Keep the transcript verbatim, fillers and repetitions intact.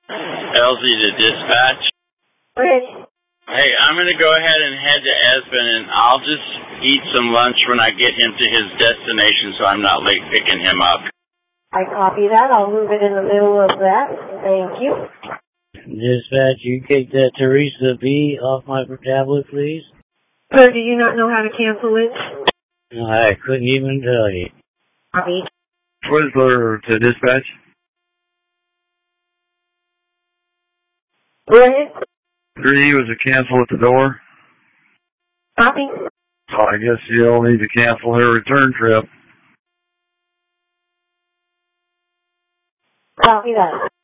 Elsie to dispatch. Okay. Hey, I'm going to go ahead and head to Espen, and I'll just eat some lunch when I get him to his destination so I'm not late picking him up. I copy that. I'll move it in the middle of that. Thank you. Dispatch, you take that Teresa B off my tablet, please. Sir, do you not know how to cancel it? I couldn't even tell you. Copy. Twizzler to dispatch. Go ahead. three was a cancel at the door. Copy. So I guess you'll need to cancel her return trip. Copy that.